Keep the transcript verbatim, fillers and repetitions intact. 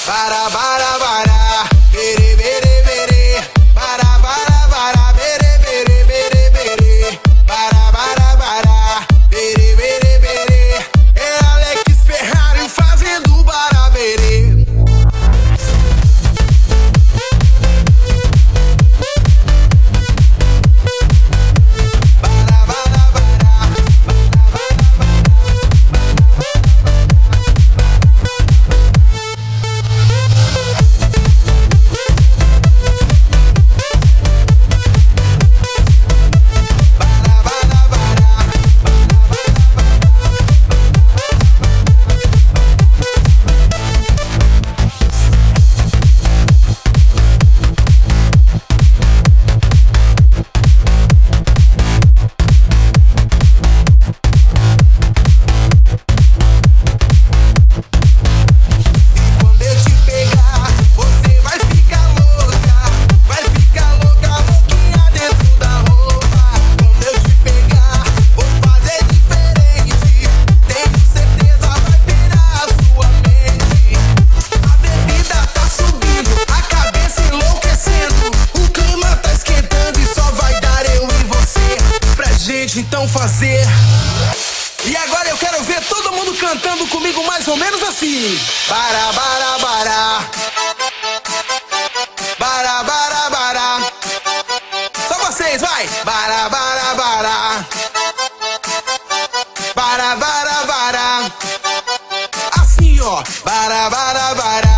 Bara, bara, bara, bere, bere, bere. Bara, bara, bara, bere, bere, bere, bere. Bara, bara, bara, bere, bere, bere. É Alex Ferrari fazendo baraberê. Então fazer. E agora eu quero ver todo mundo cantando comigo mais ou menos assim. Bara, bara, bara. Bara, bara, bara. Só vocês, vai. Bara, bara, bara. Bara, bara, bara. Assim, ó. Bara, bara, bara.